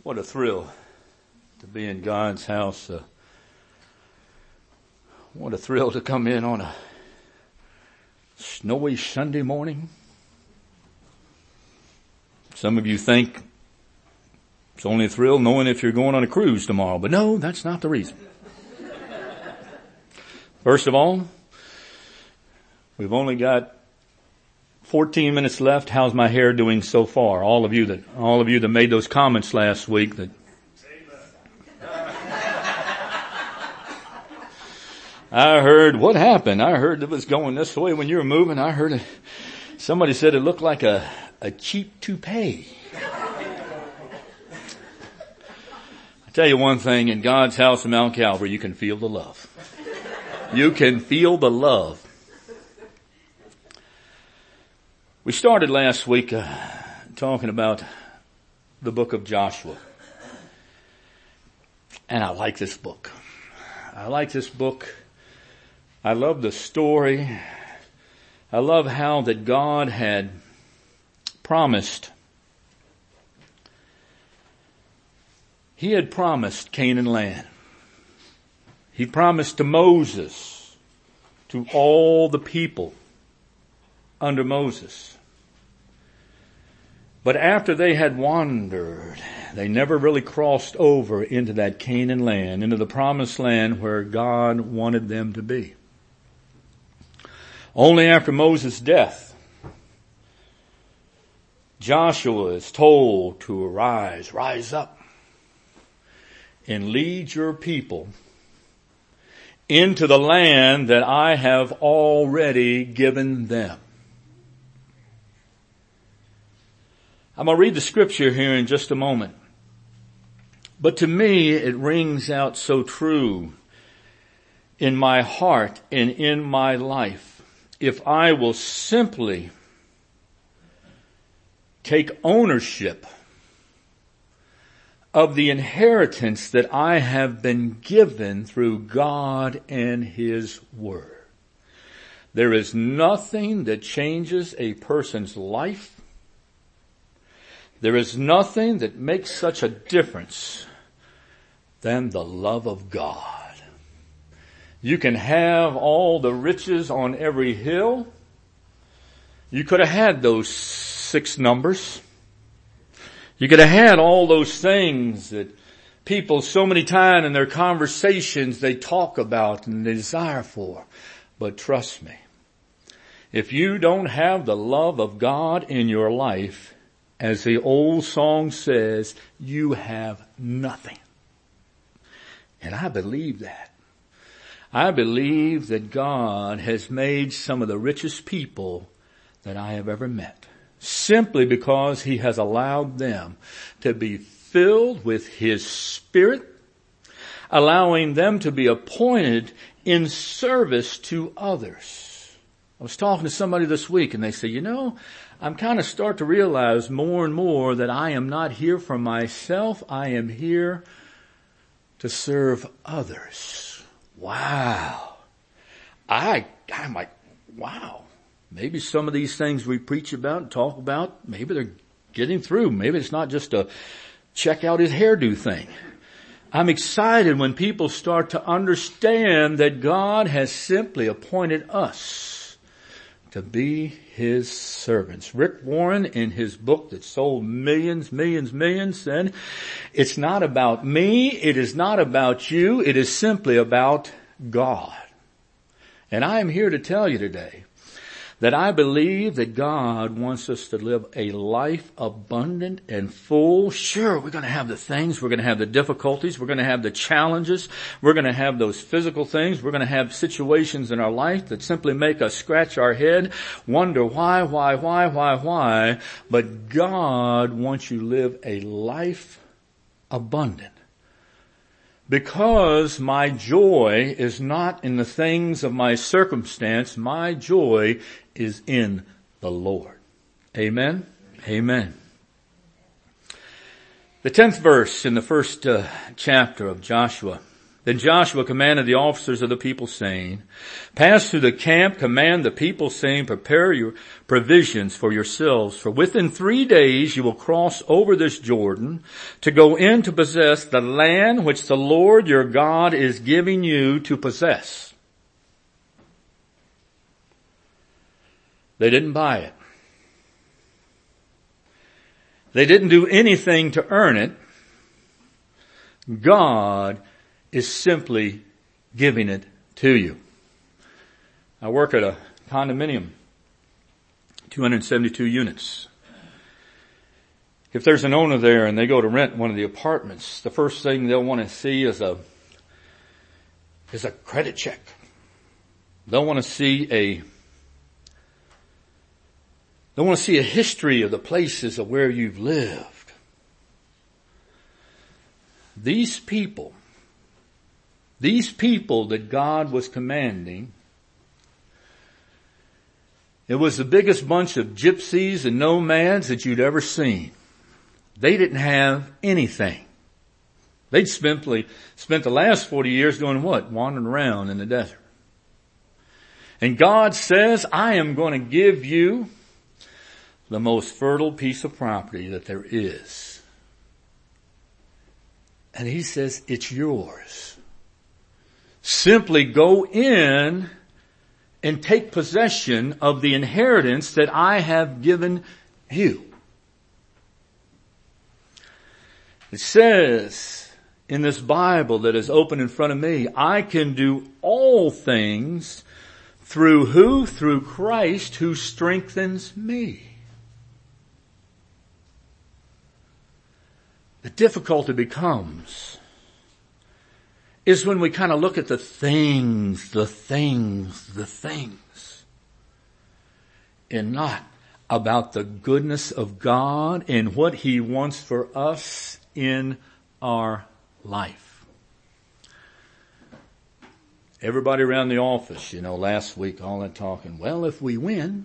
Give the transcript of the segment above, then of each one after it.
What a thrill to be in God's house. What a thrill to come in on a snowy Sunday morning. Some of you think it's only a thrill knowing if you're going on a cruise tomorrow, but no, that's not the reason. First of all, we've only got 14 minutes left. How's my hair doing so far? All of you that made those comments last week that I heard, what happened? I heard it was going this way when you were moving. I heard somebody said it looked like a cheap toupee. I tell you one thing, in God's house in Mount Calvary, you can feel the love. You can feel the love. We started last week talking about the book of Joshua. And I like this book. I like this book. I love the story. I love how that God had promised. He had promised Canaan land. He promised to Moses, to all the people under Moses. But after they had wandered, they never really crossed over into that Canaan land, into the promised land where God wanted them to be. Only after Moses' death, Joshua is told to rise up, and lead your people into the land that I have already given them. I'm going to read the scripture here in just a moment. But to me, it rings out so true in my heart and in my life. If I will simply take ownership of the inheritance that I have been given through God and His Word. There is nothing that changes a person's life. There is nothing that makes such a difference than the love of God. You can have all the riches on every hill. You could have had those 6 numbers. You could have had all those things that people so many times in their conversations they talk about and they desire for. But trust me, if you don't have the love of God in your life, as the old song says, you have nothing. And I believe that. I believe that God has made some of the richest people that I have ever met, simply because He has allowed them to be filled with His Spirit, allowing them to be appointed in service to others. I was talking to somebody this week and they said, I'm kind of start to realize more and more that I am not here for myself. I am here to serve others. Wow. I'm like, wow. Maybe some of these things we preach about and talk about, maybe they're getting through. Maybe it's not just a check out his hairdo thing. I'm excited when people start to understand that God has simply appointed us to be His servants. Rick Warren, in his book that sold millions, said, it's not about me, it is not about you, it is simply about God. And I am here to tell you today that I believe that God wants us to live a life abundant and full. Sure, we're going to have the things, we're going to have the difficulties, we're going to have the challenges, we're going to have those physical things, we're going to have situations in our life that simply make us scratch our head, wonder why, but God wants you to live a life abundant. Because my joy is not in the things of my circumstance, my joy is in the Lord. Amen? Amen. The 10th verse in the first chapter of Joshua Then Joshua commanded the officers of the people, saying, pass through the camp, command the people, saying, prepare your provisions for yourselves, for within 3 days you will cross over this Jordan to go in to possess the land which the Lord your God is giving you to possess. They didn't buy it. They didn't do anything to earn it. God is simply giving it to you. I work at a condominium, 272 units. If there's an owner there and they go to rent one of the apartments, the first thing they'll want to see is a credit check. They'll want to see a history of the places of where you've lived. These people that God was commanding, it was the biggest bunch of gypsies and nomads that you'd ever seen. They didn't have anything. They'd spent the last 40 years doing what? Wandering around in the desert. And God says, I am going to give you the most fertile piece of property that there is. And He says, it's yours. Simply go in and take possession of the inheritance that I have given you. It says in this Bible that is open in front of me, I can do all things through who? Through Christ who strengthens me. The difficulty becomes is when we kind of look at the things, and not about the goodness of God and what He wants for us in our life. Everybody around the office, last week, all that talking, well, if we win,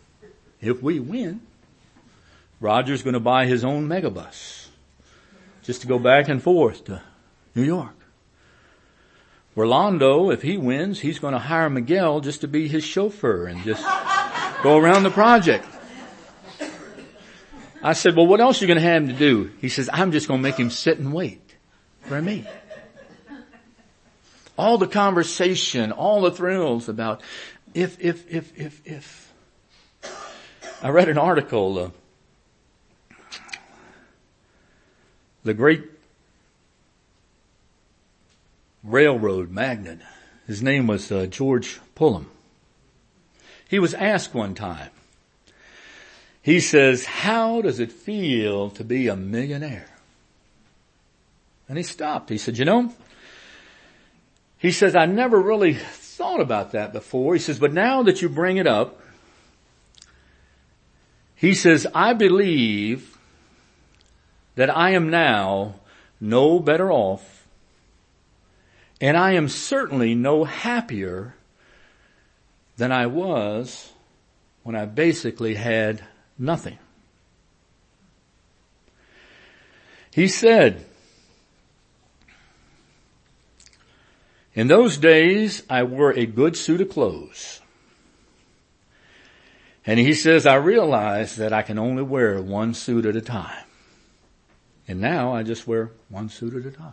Roger's going to buy his own megabus just to go back and forth to New York. Orlando, if he wins, he's going to hire Miguel just to be his chauffeur and just go around the project. I said, well, what else are you going to have him to do? He says, I'm just going to make him sit and wait for me. All the conversation, all the thrills about if. I read an article, the great railroad magnate, his name was George Pullum. He was asked one time, he says, how does it feel to be a millionaire? And he stopped. He said, he says, I never really thought about that before. He says, but now that you bring it up, he says, I believe that I am now no better off, and I am certainly no happier than I was when I basically had nothing. He said, in those days I wore a good suit of clothes. And he says, I realized that I can only wear one suit at a time. And now I just wear one suit at a time.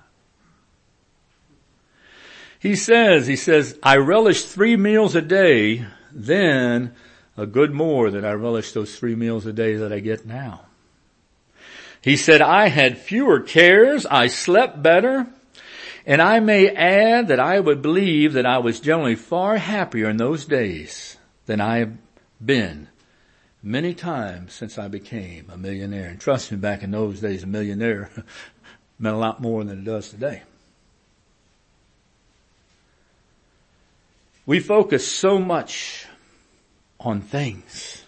He says, I relish 3 meals a day, then a good more than I relish those 3 meals a day that I get now. He said, I had fewer cares, I slept better, and I may add that I would believe that I was generally far happier in those days than I have been many times since I became a millionaire. And trust me, back in those days, a millionaire meant a lot more than it does today. We focus so much on things.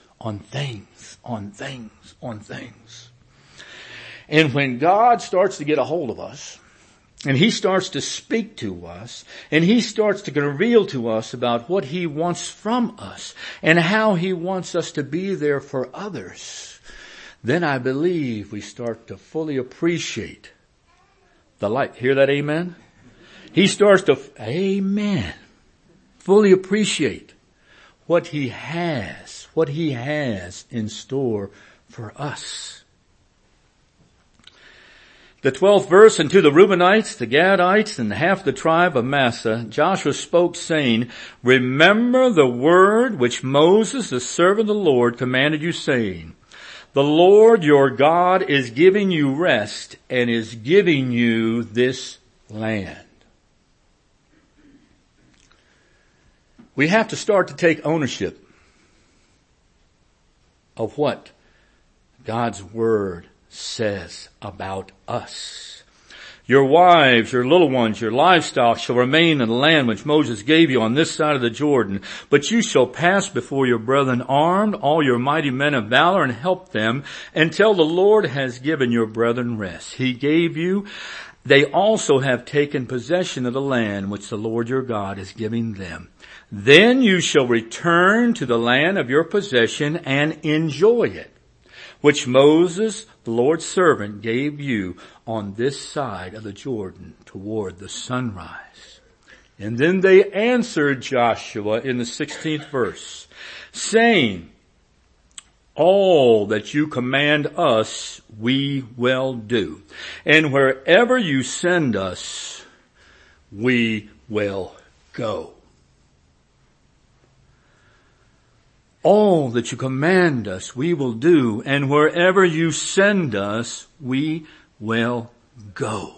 And when God starts to get a hold of us, and He starts to speak to us, and He starts to reveal to us about what He wants from us, and how He wants us to be there for others, then I believe we start to fully appreciate the light. Hear that, amen? he starts to, fully appreciate what he has in store for us. The 12th verse, and to the Reubenites, the Gadites, and half the tribe of Manasseh, Joshua spoke, saying, remember the word which Moses, the servant of the Lord, commanded you, saying, the Lord your God is giving you rest and is giving you this land. We have to start to take ownership of what God's word says about us. Your wives, your little ones, your livestock shall remain in the land which Moses gave you on this side of the Jordan. But you shall pass before your brethren armed, all your mighty men of valor, and help them until the Lord has given your brethren rest. He gave you. They also have taken possession of the land which the Lord your God is giving them. Then you shall return to the land of your possession and enjoy it, which Moses, the Lord's servant, gave you on this side of the Jordan toward the sunrise. And then they answered Joshua in the 16th verse, saying, all that you command us, we will do. And wherever you send us, we will go. All that you command us, we will do, and wherever you send us, we will go.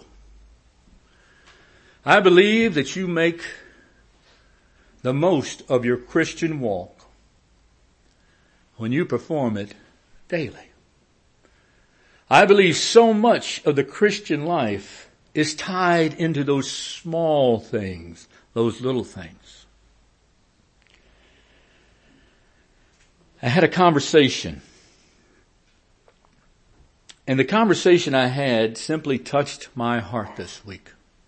I believe that you make the most of your Christian walk when you perform it daily. I believe so much of the Christian life is tied into those small things, those little things. I had a conversation, and the conversation I had simply touched my heart this week.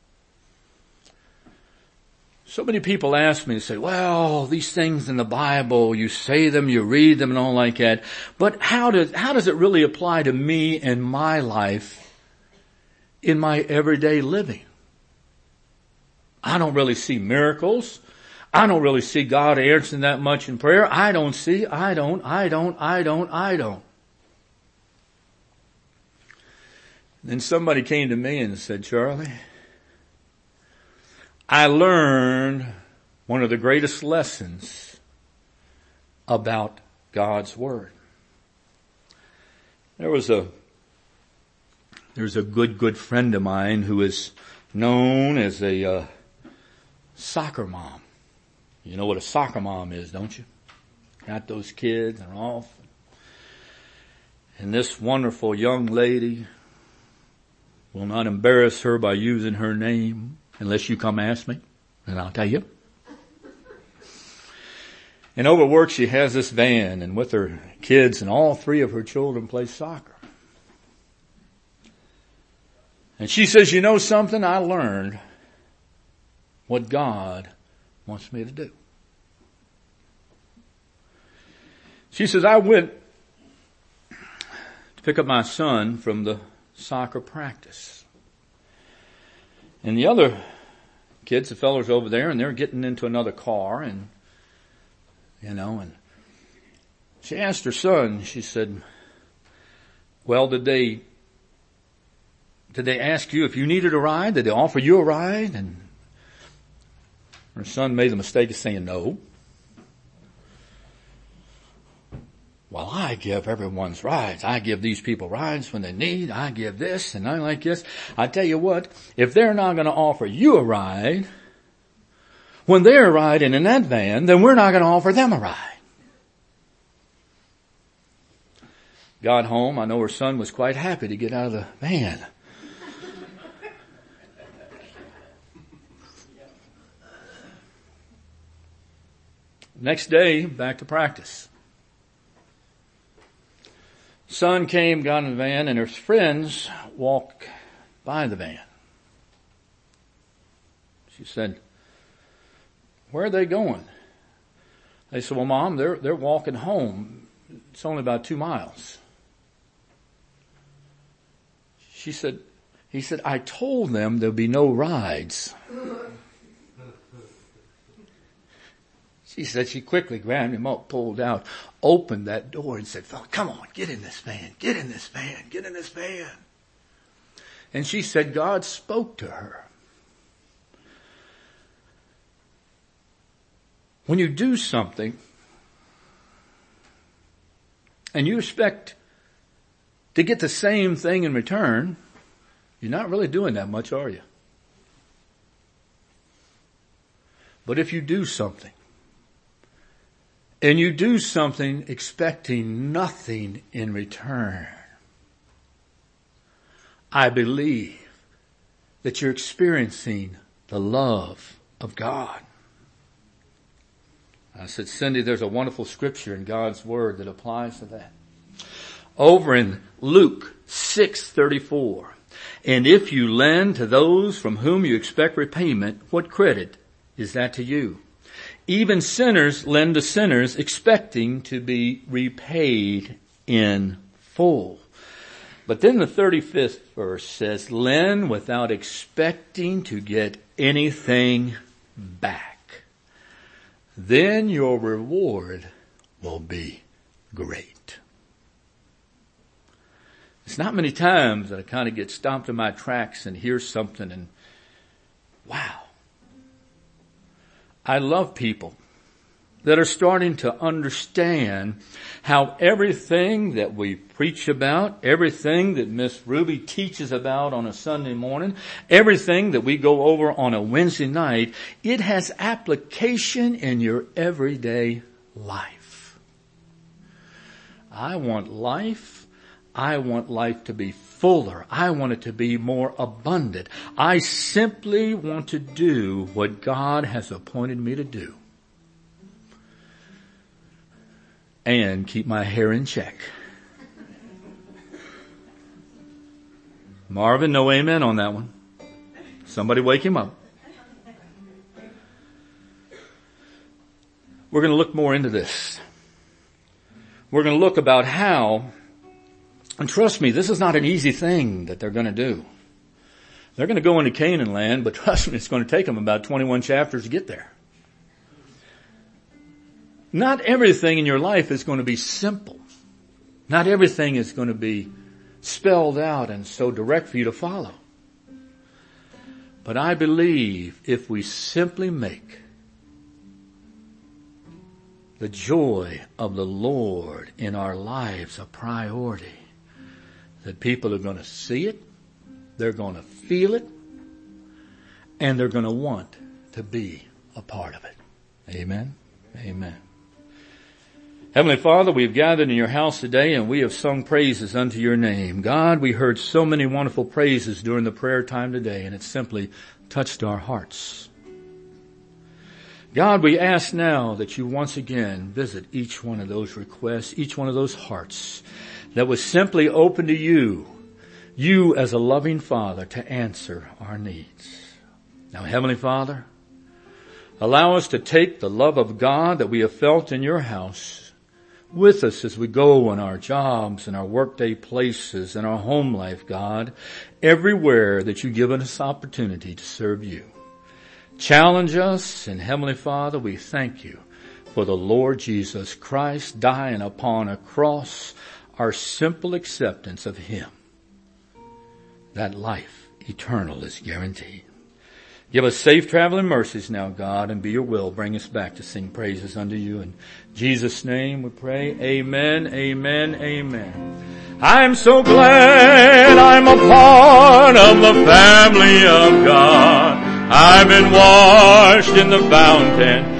So many people ask me and say, well, these things in the Bible, you say them, you read them and all like that, but how does it really apply to me and my life in my everyday living? I don't really see miracles. I don't really see God answering that much in prayer. I don't. Then somebody came to me and said, Charlie, I learned one of the greatest lessons about God's Word. There's a good friend of mine who is known as a soccer mom. You know what a soccer mom is, don't you? Got those kids and off. And this wonderful young lady, will not embarrass her by using her name unless you come ask me, and I'll tell you. And over work she has this van, and with her kids and all three of her children play soccer. And she says, you know something? I learned what God wants me to do. She says, I went to pick up my son from the soccer practice. And the other kids, the fellas over there, and they're getting into another car, and she asked her son, she said, well, did they ask you if you needed a ride? Did they offer you a ride? And her son made the mistake of saying no. Well, I give everyone's rides. I give these people rides when they need. I give this and I like this. I tell you what, if they're not going to offer you a ride when they're riding in that van, then we're not going to offer them a ride. Got home. I know her son was quite happy to get out of the van. Next day, back to practice. Son came, got in the van, and his friends walked by the van. She said, where are they going? They said, well, Mom, they're walking home. It's only about 2 miles. She said, He said, I told them there'll be no rides. She said she quickly grabbed him up, pulled out, opened that door and said, fella, come on, get in this van, get in this van, get in this van. And she said God spoke to her. When you do something and you expect to get the same thing in return, you're not really doing that much, are you? But if you do something, and you do something expecting nothing in return, I believe that you're experiencing the love of God. I said, Cindy, there's a wonderful scripture in God's Word that applies to that. Over in Luke 6:34, and if you lend to those from whom you expect repayment, what credit is that to you? Even sinners lend to sinners expecting to be repaid in full. But then the 35th verse says, lend without expecting to get anything back. Then your reward will be great. It's not many times that I kind of get stopped in my tracks and hear something and wow. I love people that are starting to understand how everything that we preach about, everything that Miss Ruby teaches about on a Sunday morning, everything that we go over on a Wednesday night, it has application in your everyday life. I want life to be fuller. I want it to be more abundant. I simply want to do what God has appointed me to do. And keep my hair in check. Marvin, no amen on that one. Somebody wake him up. We're going to look more into this. We're going to look about how, and trust me, this is not an easy thing that they're going to do. They're going to go into Canaan land, but trust me, it's going to take them about 21 chapters to get there. Not everything in your life is going to be simple. Not everything is going to be spelled out and so direct for you to follow. But I believe if we simply make the joy of the Lord in our lives a priority, that people are going to see it, they're going to feel it, and they're going to want to be a part of it. Amen? Amen. Heavenly Father, we've gathered in your house today and we have sung praises unto your name. God, we heard so many wonderful praises during the prayer time today and it simply touched our hearts. God, we ask now that you once again visit each one of those requests, each one of those hearts that was simply open to you as a loving Father to answer our needs. Now, Heavenly Father, allow us to take the love of God that we have felt in your house with us as we go on our jobs and our workday places and our home life, God, everywhere that you've given us opportunity to serve you. Challenge us, and Heavenly Father, we thank you for the Lord Jesus Christ dying upon a cross, our simple acceptance of him. That life eternal is guaranteed. Give us safe traveling mercies now, God, and be your will. Bring us back to sing praises unto you. In Jesus' name we pray. Amen, amen, amen. I'm so glad I'm a part of the family of God. I've been washed in the fountain